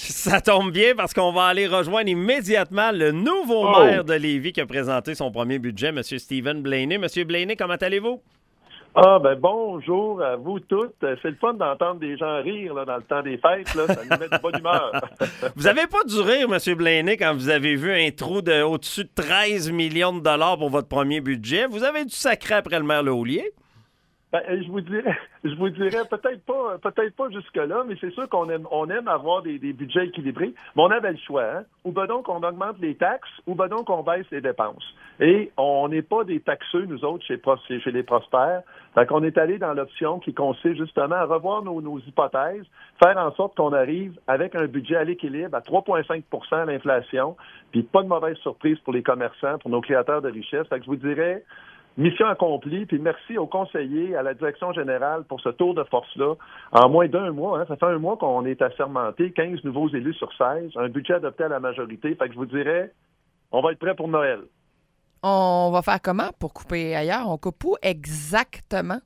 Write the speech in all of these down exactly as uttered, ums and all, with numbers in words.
Ça tombe bien parce qu'on va aller rejoindre immédiatement le nouveau Oh. maire de Lévis qui a présenté son premier budget, M. Stephen Blaney. M. Blaney, comment allez-vous? Ah, ben bonjour à vous toutes. C'est le fun d'entendre des gens rire là, dans le temps des fêtes. Là. Ça nous met de bonne humeur. Vous avez pas dû rire, M. Blaney, quand vous avez vu un trou de au-dessus de treize millions de dollars pour votre premier budget. Vous avez dû sacrer après le maire Laulier? Ben, je vous dirais, je vous dirais peut-être pas, peut-être pas jusque-là, mais c'est sûr qu'on aime, on aime avoir des, des budgets équilibrés. Mais on avait le choix, hein? Ou ben donc on augmente les taxes, ou ben donc on baisse les dépenses. Et on n'est pas des taxeux, nous autres, chez, chez les prospères. Fait qu'on est allé dans l'option qui consiste justement à revoir nos, nos hypothèses, faire en sorte qu'on arrive avec un budget à l'équilibre à trois virgule cinq pour cent l'inflation, puis pas de mauvaise surprise pour les commerçants, pour nos créateurs de richesse. Fait que je vous dirais, mission accomplie, puis merci aux conseillers, à la direction générale pour ce tour de force-là. En moins d'un mois, hein, ça fait un mois qu'on est assermenté, quinze nouveaux élus sur seize, un budget adopté à la majorité. Fait que je vous dirais, on va être prêt pour Noël. On va faire comment pour couper ailleurs? On coupe où exactement?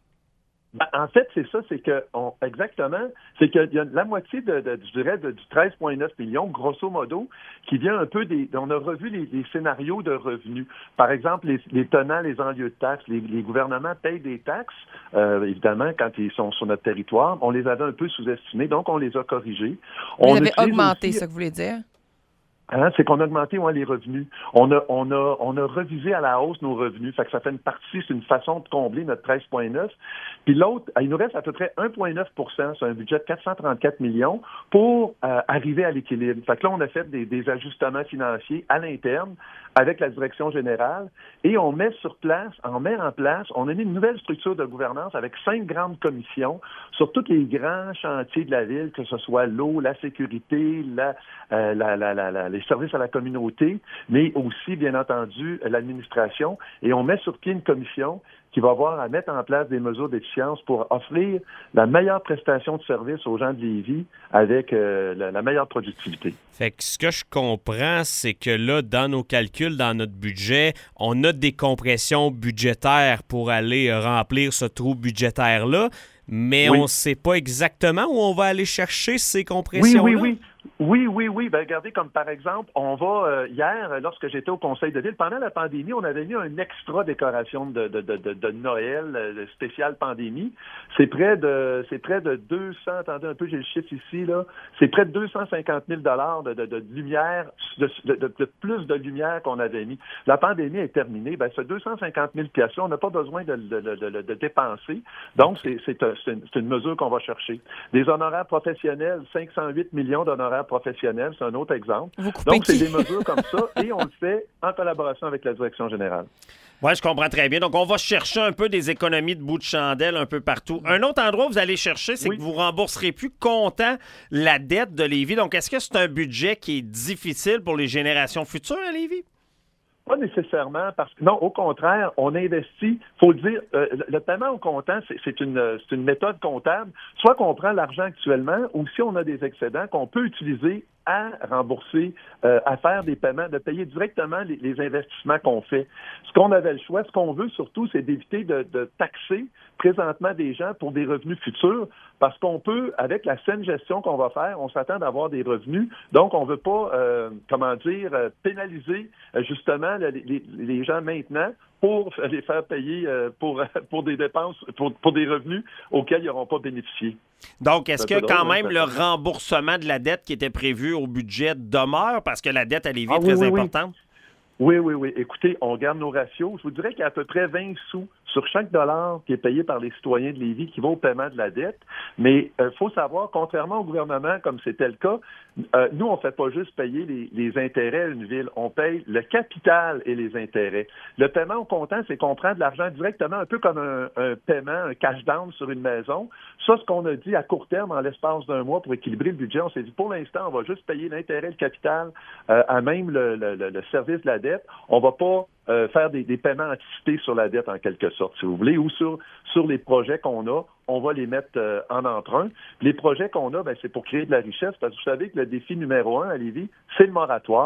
Ben, en fait, c'est ça, c'est que, on, exactement, c'est qu'il y a la moitié de, de je dirais, de, du treize virgule neuf millions, grosso modo, qui vient un peu des, on a revu les, les scénarios de revenus. Par exemple, les, les tenants, les enlieux de taxes, les, les gouvernements payent des taxes, euh, évidemment, quand ils sont sur notre territoire. On les avait un peu sous-estimés, donc on les a corrigés. Vous On avez utilise augmenté, aussi, ça que vous voulez dire? Hein, c'est qu'on a augmenté ouais, les revenus. On a, on a, on a revisé à la hausse nos revenus. Fait que ça fait une partie, c'est une façon de combler notre treize virgule neuf. Puis l'autre, il nous reste à peu près un virgule neuf pour cent sur un budget de quatre cent trente-quatre millions pour euh, arriver à l'équilibre. Fait que là, on a fait des, des ajustements financiers à l'interne avec la direction générale et on met sur place, on met en place, on a mis une nouvelle structure de gouvernance avec cinq grandes commissions sur tous les grands chantiers de la ville, que ce soit l'eau, la sécurité, la, euh, la, la, la, la les services à la communauté, mais aussi, bien entendu, l'administration. Et on met sur pied une commission qui va avoir à mettre en place des mesures d'efficience pour offrir la meilleure prestation de service aux gens de Lévis avec euh, la, la meilleure productivité. Fait que ce que je comprends, c'est que là, dans nos calculs, dans notre budget, on a des compressions budgétaires pour aller remplir ce trou budgétaire-là, mais oui. on ne sait pas exactement où on va aller chercher ces compressions-là. Oui, oui, oui. Oui, oui, oui. Ben, regardez, comme par exemple, on va, euh, hier, lorsque j'étais au conseil de ville, pendant la pandémie, on avait mis un extra décoration de, de, de, de, de Noël, euh, spécial pandémie. C'est près de, c'est près de deux cents, attendez un peu, j'ai le chiffre ici, là. C'est près de deux cent cinquante mille dollars de, de, de lumière, de, de, de, de plus de lumière qu'on avait mis. La pandémie est terminée. Ben, ce deux cent cinquante mille piastres-là, on n'a pas besoin de, de, de, de, de dépenser. Donc, c'est, c'est, c'est, une, c'est une mesure qu'on va chercher. Des honoraires professionnels, cinq cent huit millions d'honoraires professionnels, c'est un autre exemple. Donc, c'est des mesures comme ça et on le fait en collaboration avec la direction générale. Oui, je comprends très bien. Donc, on va chercher un peu des économies de bout de chandelle un peu partout. Un autre endroit où vous allez chercher, c'est oui. que vous ne rembourserez plus comptant la dette de Lévis. Donc, est-ce que c'est un budget qui est difficile pour les générations futures à Lévis? Pas nécessairement, parce que non, au contraire, on investit, faut le dire, euh, le paiement au comptant, c'est, c'est, une, c'est une méthode comptable, soit qu'on prend l'argent actuellement, ou si on a des excédents qu'on peut utiliser à rembourser, euh, à faire des paiements, de payer directement les, les investissements qu'on fait. Ce qu'on avait le choix, ce qu'on veut surtout, c'est d'éviter de, de taxer présentement des gens pour des revenus futurs, parce qu'on peut, avec la saine gestion qu'on va faire, on s'attend d'avoir des revenus, donc on veut pas, euh, comment dire, pénaliser euh, justement les, les, les gens maintenant pour les faire payer euh, pour, pour des dépenses, pour, pour des revenus auxquels ils n'auront pas bénéficié. Donc, est-ce que quand même le remboursement de la dette qui était prévu au budget demeure parce que la dette à Lévis ah, est très oui, oui, importante? Oui, oui, oui. Écoutez, on garde nos ratios. Je vous dirais qu'il y a à peu près vingt sous sur chaque dollar qui est payé par les citoyens de Lévis qui va au paiement de la dette. Mais il euh, faut savoir, contrairement au gouvernement, comme c'était le cas, euh, nous, on ne fait pas juste payer les, les intérêts à une ville. On paye le capital et les intérêts. Le paiement au comptant, c'est qu'on prend de l'argent directement, un peu comme un, un paiement, un cash down sur une maison. Ça, ce qu'on a dit à court terme, en l'espace d'un mois, pour équilibrer le budget, on s'est dit, pour l'instant, on va juste payer l'intérêt, le capital, euh, à même le, le, le, le service de la dette. On va pas euh, faire des, des paiements anticipés sur la dette, en quelque sorte, si vous voulez, ou sur, sur les projets qu'on a, on va les mettre euh, en emprunt. Les projets qu'on a, ben, c'est pour créer de la richesse, parce que vous savez que le défi numéro un à Lévis, c'est le moratoire.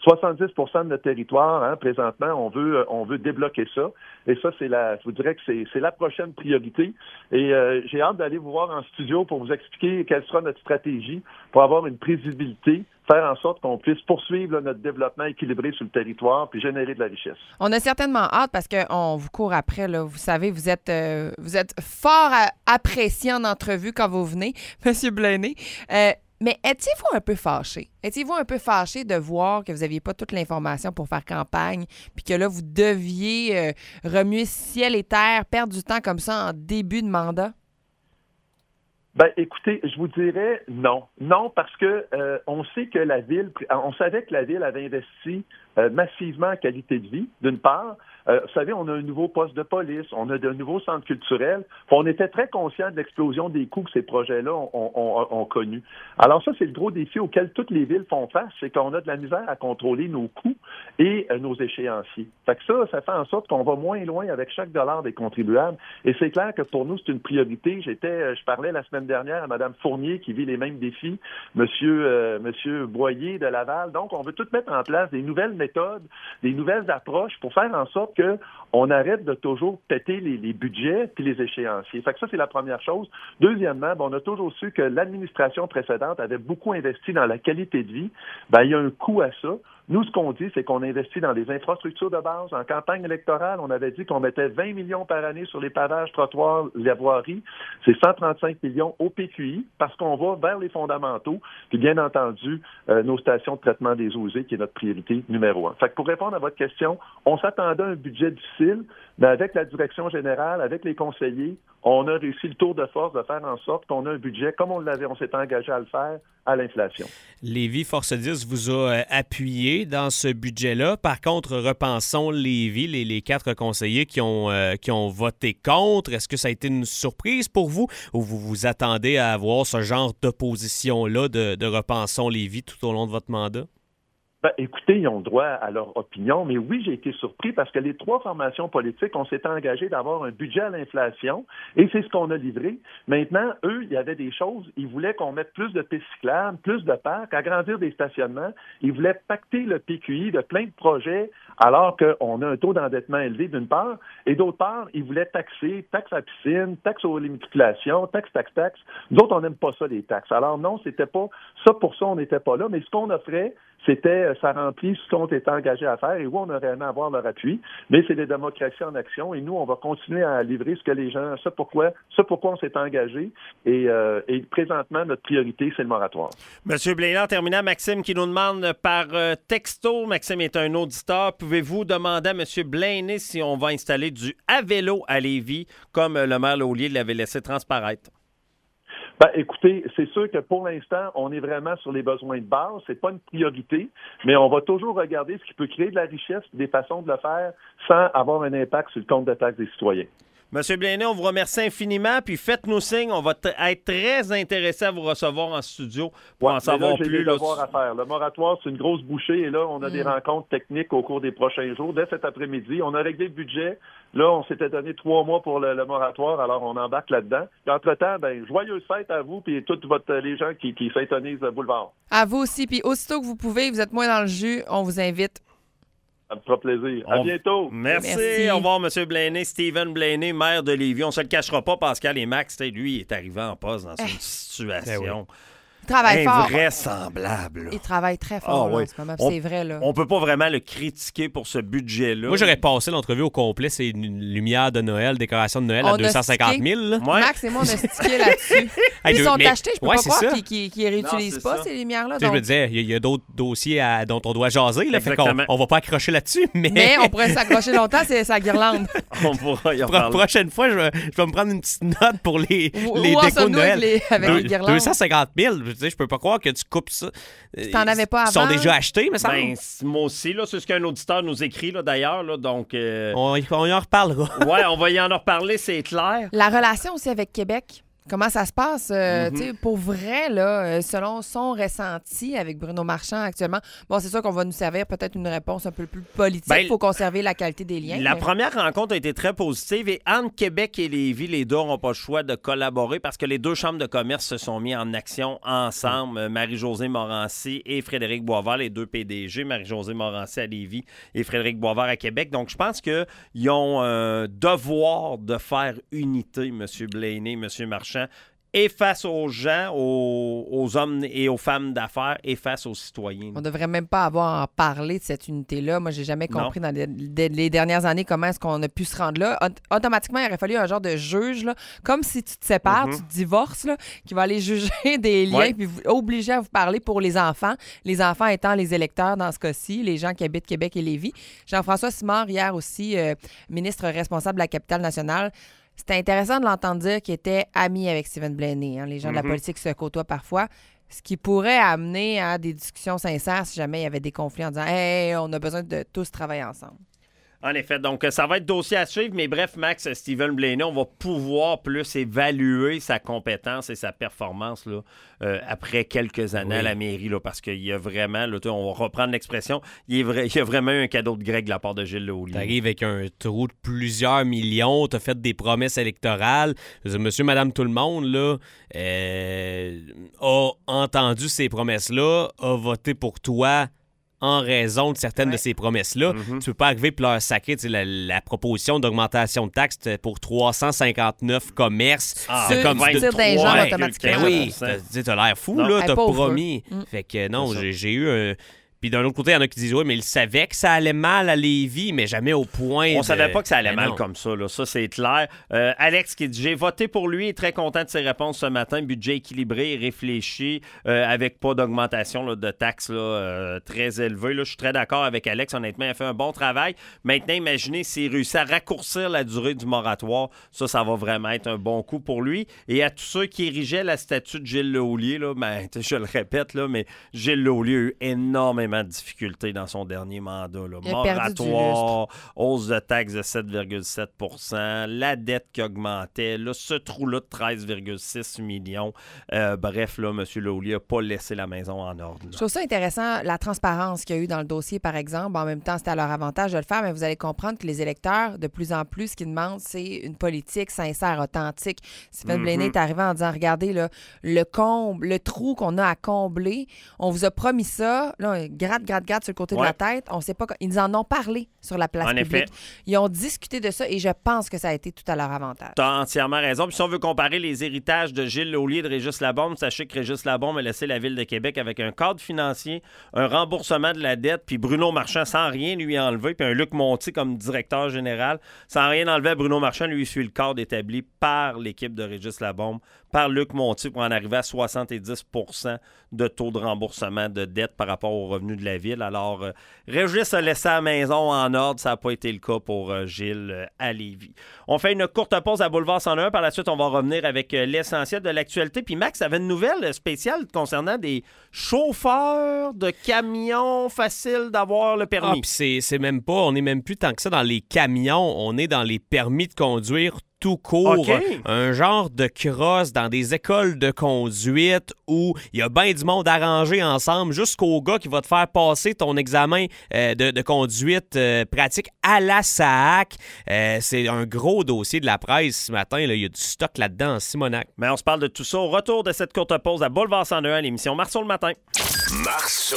soixante-dix pour cent de notre territoire, hein, présentement, on veut on veut débloquer ça. Et ça, c'est la, je vous dirais que c'est, c'est la prochaine priorité. Et euh, j'ai hâte d'aller vous voir en studio pour vous expliquer quelle sera notre stratégie pour avoir une prévisibilité, faire en sorte qu'on puisse poursuivre là, notre développement équilibré sur le territoire puis générer de la richesse. On a certainement hâte parce qu'on vous court après. Là. Vous savez, vous êtes, euh, vous êtes fort à- apprécié en entrevue quand vous venez, M. Blaney. Euh, Mais étiez-vous un peu fâché? Étiez-vous un peu fâché de voir que vous n'aviez pas toute l'information pour faire campagne, puis que là, vous deviez euh, remuer ciel et terre, perdre du temps comme ça en début de mandat? Ben, écoutez, je vous dirais non. Non, parce que euh, on sait que la ville, on savait que la ville avait investi euh, massivement en qualité de vie, d'une part. Euh, vous savez, on a un nouveau poste de police, on a de nouveaux centres culturels. On était très conscients de l'explosion des coûts que ces projets-là ont, ont, ont, ont connus. Alors ça, c'est le gros défi auquel toutes les villes font face, c'est qu'on a de la misère à contrôler nos coûts et euh, nos échéanciers. Fait que ça, ça fait en sorte qu'on va moins loin avec chaque dollar des contribuables. Et c'est clair que pour nous, c'est une priorité. J'étais, je parlais la semaine dernière à Mme Fournier qui vit les mêmes défis, Monsieur, euh, Monsieur Boyer de Laval. Donc, on veut tout mettre en place des nouvelles méthodes, des nouvelles approches pour faire en sorte que on arrête de toujours péter les, les budgets puis les échéanciers. Fait que ça, c'est la première chose. Deuxièmement, ben, on a toujours su que l'administration précédente avait beaucoup investi dans la qualité de vie. Ben, il y a un coût à ça. Nous, ce qu'on dit, c'est qu'on investit dans les infrastructures de base. En campagne électorale, on avait dit qu'on mettait vingt millions par année sur les pavages, trottoirs, les voiries. C'est cent trente-cinq millions au P Q I parce qu'on va vers les fondamentaux. Puis, bien entendu, euh, nos stations de traitement des eaux usées, qui est notre priorité numéro un. Fait que pour répondre à votre question, on s'attendait à un budget difficile, mais avec la direction générale, avec les conseillers, on a réussi le tour de force de faire en sorte qu'on a un budget, comme on l'avait, on s'était engagé à le faire, à l'inflation. Lévis Force dix vous a euh, appuyé dans ce budget-là. Par contre, repensons Lévis, les, les quatre conseillers qui ont, euh, qui ont voté contre. Est-ce que ça a été une surprise pour vous ou vous vous attendez à avoir ce genre d'opposition-là de, de repensons Lévis tout au long de votre mandat? Ben, écoutez, ils ont droit à leur opinion, mais oui, j'ai été surpris parce que les trois formations politiques, on s'était engagé d'avoir un budget à l'inflation et c'est ce qu'on a livré. Maintenant, eux, il y avait des choses, ils voulaient qu'on mette plus de pistes cyclables, plus de parcs, agrandir des stationnements. Ils voulaient pacter le P Q I de plein de projets alors qu'on a un taux d'endettement élevé d'une part et d'autre part, ils voulaient taxer, taxe à la piscine, taxe aux immatriculations, taxe, taxe, taxe. Nous autres, on n'aime pas ça, les taxes. Alors non, c'était pas ça, pour ça, on n'était pas là, mais ce qu'on offrait, c'était, ça remplit ce qu'on était engagé à faire et où on aurait aimé avoir leur appui. Mais c'est des démocraties en action et nous, on va continuer à livrer ce que les gens, ça pourquoi, ça pourquoi on s'est engagé et, euh, et présentement, notre priorité, c'est le moratoire. Monsieur Blaney, en terminant, Maxime qui nous demande par euh, texto, Maxime est un auditeur, pouvez-vous demander à Monsieur Blaney si on va installer du à vélo à Lévis comme le maire Laulier l'avait laissé transparaître? Ben, écoutez, c'est sûr que pour l'instant, on est vraiment sur les besoins de base. C'est pas une priorité, mais on va toujours regarder ce qui peut créer de la richesse, des façons de le faire sans avoir un impact sur le compte de taxes des citoyens. Monsieur Blaney, on vous remercie infiniment, puis faites-nous signe. On va t- être très intéressés à vous recevoir en studio pour ouais, en savoir là, j'ai plus. Des là, devoirs à faire. Le moratoire, c'est une grosse bouchée, et là, on a mmh. des rencontres techniques au cours des prochains jours. Dès cet après-midi, on a réglé le budget. Là, on s'était donné trois mois pour le, le moratoire, alors on embarque là-dedans. Et entre-temps, ben, joyeuses fêtes à vous et toutes votre, les gens qui, qui s'intonisent le boulevard. À vous aussi, puis aussitôt que vous pouvez, vous êtes moins dans le jus, on vous invite. Ça me fera plaisir. On... À bientôt. Merci. Merci. Au revoir, M. Blaney. Stephen Blaney, maire de Lévis. On ne se le cachera pas, Pascal et Max. Lui, il est arrivé en poste dans une situation Il travaille fort. invraisemblable. Il travaille très fort ah, là, oui. en ce moment. On, c'est vrai. Là. On peut pas vraiment le critiquer pour ce budget-là. Moi, j'aurais passé l'entrevue au complet. C'est une lumière de Noël, décoration de Noël on à deux cent cinquante mille. Ouais. Max et moi, on a stické là-dessus. Ils sont mais... achetés. Je peux ouais, pas croire qu'ils qu'ils qu réutilisent pas, ça. ces lumières-là. Donc... Je me disais, il y, y a d'autres dossiers à, dont on doit jaser. Là, fait qu'on, on va pas accrocher là-dessus. Mais, mais on pourrait s'accrocher longtemps, c'est sa guirlande. On pourra y en parler. La prochaine fois, je vais, je vais me prendre une petite note pour les, Où, les où décos de Noël. Avec les, avec deux, les guirlandes. deux cent cinquante mille. Je, je peux pas croire que tu coupes ça. Tu t'en avais pas avant? Ils sont déjà achetés, mais ça ben, moi aussi, là, c'est ce qu'un auditeur nous écrit, là, d'ailleurs. Là, donc, euh... on, on y en reparlera. Ouais, on va y en reparler, c'est clair. La relation aussi avec Québec. Comment ça se passe, euh, Mm-hmm. tu sais, pour vrai, là, euh, selon son ressenti avec Bruno Marchand actuellement? Bon, c'est sûr qu'on va nous servir peut-être une réponse un peu plus politique. Il Ben, faut conserver la qualité des liens. La mais... première rencontre a été très positive et entre Québec et Lévis, les deux n'auront pas le choix de collaborer parce que les deux chambres de commerce se sont mis en action ensemble. Marie-Josée Morancy et Frédéric Boisvert, les deux P D G, Marie-Josée Morancy à Lévis et Frédéric Boisvert à Québec. Donc, je pense qu'ils ont un devoir de faire unité, M. Blaney, M. Marchand, et face aux gens, aux, aux hommes et aux femmes d'affaires, et face aux citoyens. On devrait même pas avoir à en parler de cette unité-là. Moi, j'ai jamais compris non. dans les, les, les dernières années comment est-ce qu'on a pu se rendre là. Auto- automatiquement, il aurait fallu un genre de juge, là, comme si tu te sépares, mm-hmm. tu te divorces, là, qui va aller juger des liens ouais. puis vous obliger à vous parler pour les enfants. Les enfants étant les électeurs dans ce cas-ci, les gens qui habitent Québec et Lévis. Jean-François Simard, hier aussi, euh, ministre responsable de la capitale nationale, c'était intéressant de l'entendre dire qu'il était ami avec Stephen Blaney. Hein. Les gens mm-hmm. de la politique se côtoient parfois, ce qui pourrait amener à des discussions sincères si jamais il y avait des conflits en disant « Hey, on a besoin de tous travailler ensemble ». En effet, donc ça va être dossier à suivre, mais bref, Max, Stephen Blaney, on va pouvoir plus évaluer sa compétence et sa performance là, euh, après quelques années oui. à la mairie, là, parce qu'il y a vraiment, là, on va reprendre l'expression, il y, a vrai, il y a vraiment eu un cadeau de grec de la part de Gilles Lehoulier. T'arrives avec un trou de plusieurs millions, t'as fait des promesses électorales, monsieur, madame, tout le monde, là, euh, a entendu ces promesses-là, a voté pour toi en raison de certaines ouais. de ces promesses-là. Mm-hmm. Tu peux pas arriver et leur sacrer la, la proposition d'augmentation de taxes pour trois cent cinquante-neuf commerces. Ah, c'est comme tu tires des gens automatiquement. Ben oui, t'as, t'as l'air fou, non. là, t'as hey, promis. Mm. Fait que non, j'ai, j'ai eu un... Puis d'un autre côté, il y en a qui disent « Oui, mais il savait que ça allait mal à Lévis, mais jamais au point On de... » savait pas que ça allait mais mal non. comme ça, là. Ça, c'est clair. Euh, Alex qui dit « J'ai voté pour lui et très content de ses réponses ce matin. Budget équilibré et réfléchi euh, avec pas d'augmentation là, de taxes là, euh, très élevées. » Je suis très d'accord avec Alex. Honnêtement, il a fait un bon travail. Maintenant, imaginez s'il réussit à raccourcir la durée du moratoire. Ça, ça va vraiment être un bon coup pour lui. Et à tous ceux qui érigeaient la statue de Gilles Lehoulier, là, ben, je le répète, là, mais Gilles Lehoulier a eu énormément de difficultés dans son dernier mandat. Là. Moratoire, hausse de taxes de sept virgule sept pour cent, la dette qui augmentait, là, ce trou-là de treize virgule six millions. Euh, bref, là, M. Lehoulier n'a pas laissé la maison en ordre. Là. Je trouve ça intéressant, la transparence qu'il y a eu dans le dossier, par exemple. En même temps, c'était à leur avantage de le faire, mais vous allez comprendre que les électeurs, de plus en plus, ce qu'ils demandent, c'est une politique sincère, authentique. Stephen mm-hmm. Blaney est arrivé en disant, regardez, là, le comble, le trou qu'on a à combler, on vous a promis ça, là, gratte, gratte, gratte sur le côté ouais. de la tête. On sait pas. Ils nous en ont parlé sur la place en publique. Effet. Ils ont discuté de ça et je pense que ça a été tout à leur avantage. Tu as entièrement raison. Puis si on veut comparer les héritages de Gilles Lehoulier et de Régis Labombe, sachez que Régis Labombe a laissé la Ville de Québec avec un cadre financier, un remboursement de la dette, puis Bruno Marchand sans rien lui enlever, puis un Luc Monti comme directeur général, sans rien enlever à Bruno Marchand, lui suit le cadre établi par l'équipe de Régis Labombe, par Luc Monti pour en arriver à soixante-dix pour cent de taux de remboursement de dette par rapport aux revenus de la Ville. Alors, euh, Régis a laissé la maison en ordre. Ça n'a pas été le cas pour euh, Gilles euh, à Lévis. On fait une courte pause à Boulevard cent un. Par la suite, on va revenir avec euh, l'essentiel de l'actualité. Puis Max, avait une nouvelle spéciale concernant des chauffeurs de camions faciles d'avoir le permis. Ah, puis c'est, c'est même pas, on n'est même plus tant que ça dans les camions. On est dans les permis de conduire tout court, okay. un genre de cross dans des écoles de conduite où il y a bien du monde arrangé ensemble jusqu'au gars qui va te faire passer ton examen euh, de, de conduite euh, pratique à la S A C. Euh, c'est un gros dossier de la presse ce matin. Là. Il y a du stock là-dedans en Simonac. Mais on se parle de tout ça au retour de cette courte pause à Boulevard cent un à l'émission Marceau le matin. Marceau.